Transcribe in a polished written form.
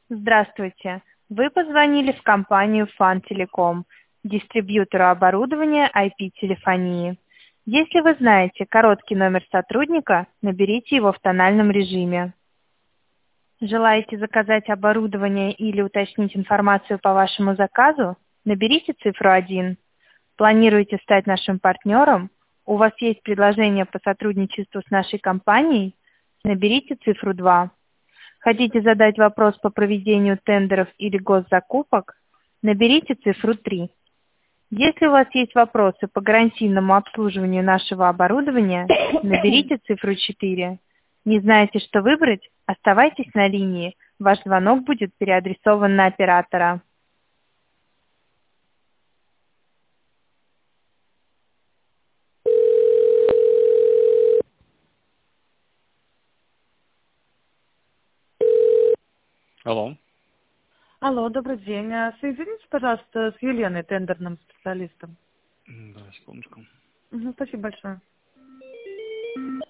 Здравствуйте. Вы позвонили в компанию Фантелеком, дистрибьютору оборудования IP-телефонии. Если вы знаете короткий номер сотрудника, наберите его в тональном режиме. Желаете заказать оборудование или уточнить информацию по вашему заказу? Наберите цифру 1. Планируете стать нашим партнером? У вас есть предложение по сотрудничеству с нашей компанией? Наберите цифру 2. Хотите задать вопрос по проведению тендеров или госзакупок? Наберите цифру 3. Если у вас есть вопросы по гарантийному обслуживанию нашего оборудования, наберите цифру 4. Не знаете, что выбрать? Оставайтесь на линии. Ваш звонок будет переадресован на оператора. Алло. Алло, добрый день. Соедините, пожалуйста, с Еленой, тендерным специалистом. Да, секундочку. Спасибо большое.